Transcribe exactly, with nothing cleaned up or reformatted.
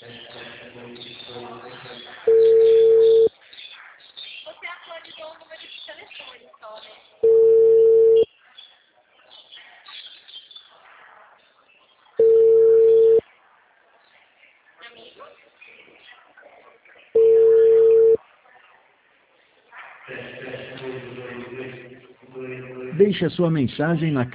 Você atualizou o número de telefone só, né? Amigo? Deixe a sua mensagem na